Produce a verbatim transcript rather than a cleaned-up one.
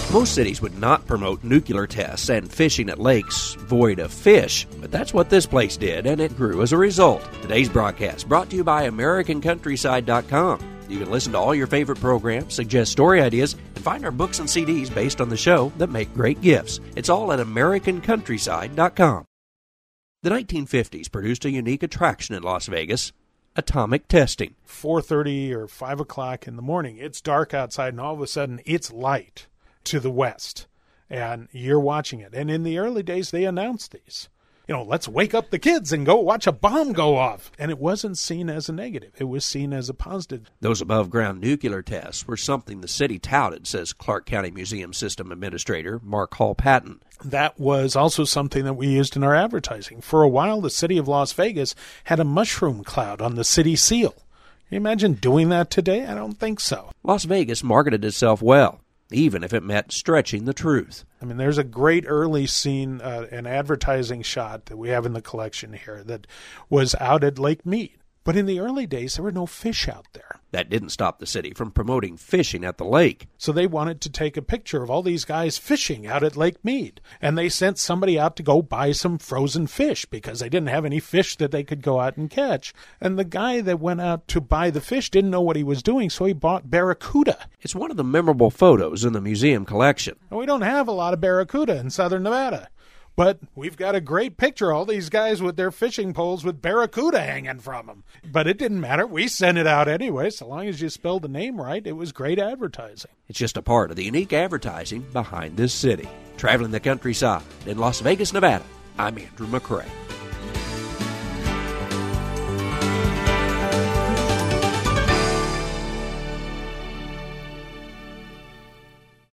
Most cities would not promote nuclear tests and fishing at lakes void of fish, but that's what this place did, and it grew as a result. Today's broadcast brought to you by American Countryside dot com. You can listen to all your favorite programs, suggest story ideas, and find our books and C Ds based on the show that make great gifts. It's all at American Countryside dot com. The nineteen fifties produced a unique attraction in Las Vegas, atomic testing. four thirty or five o'clock in the morning, it's dark outside, and all of a sudden it's light to the west, and you're watching it. And in the early days, they announced these. You know, let's wake up the kids and go watch a bomb go off. And it wasn't seen as a negative. It was seen as a positive. Those above-ground nuclear tests were something the city touted, says Clark County Museum System Administrator Mark Hall Patton. That was also something that we used in our advertising. For a while, the city of Las Vegas had a mushroom cloud on the city seal. Can you imagine doing that today? I don't think so. Las Vegas marketed itself well, even if it meant stretching the truth. I mean, there's a great early scene, uh, an advertising shot that we have in the collection here that was out at Lake Mead. But in the early days, there were no fish out there. That didn't stop the city from promoting fishing at the lake. So they wanted to take a picture of all these guys fishing out at Lake Mead. And they sent somebody out to go buy some frozen fish because they didn't have any fish that they could go out and catch. And the guy that went out to buy the fish didn't know what he was doing, so he bought barracuda. It's one of the memorable photos in the museum collection. And we don't have a lot of barracuda in southern Nevada. But we've got a great picture, all these guys with their fishing poles with barracuda hanging from them. But it didn't matter. We sent it out anyway. So long as you spelled the name right, it was great advertising. It's just a part of the unique advertising behind this city. Traveling the countryside in Las Vegas, Nevada, I'm Andrew McCrae.